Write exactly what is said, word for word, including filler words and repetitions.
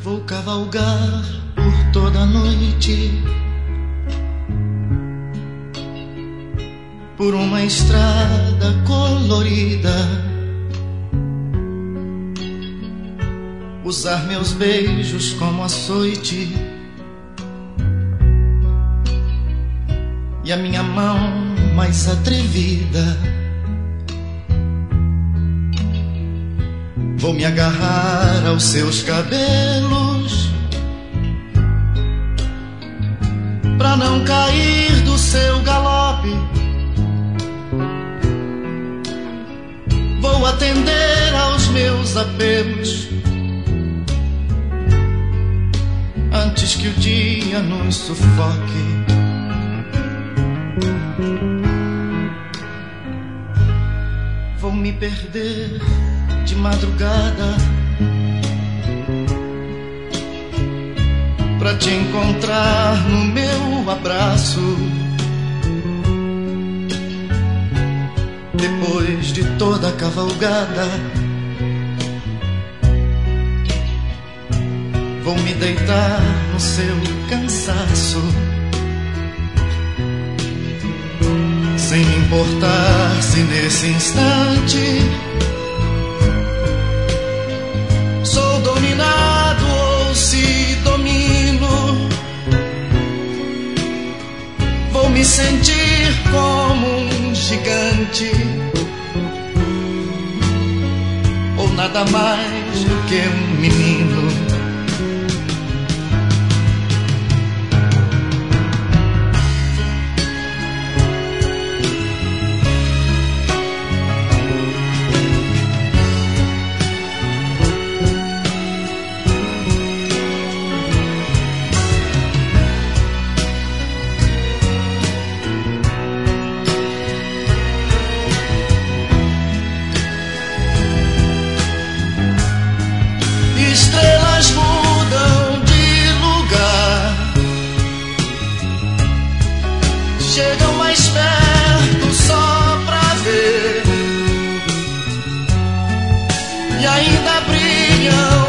Vou cavalgar por toda a noite, por uma estrada colorida, usar meus beijos como açoite e a minha mão mais atrevida. Vou me agarrar aos seus cabelos pra não cair do seu galope. Vou atender aos meus apelos antes que o dia nos sufoque. Vou me perder de madrugada pra te encontrar no meu abraço. Depois de toda a cavalgada, vou me deitar no seu cansaço, sem me importar se nesse instante sou dominado ou se domino. Vou me sentir como um gigante, ou nada mais do que um menino. Estrelas mudam de lugar, chegam mais perto só pra ver, e ainda brilham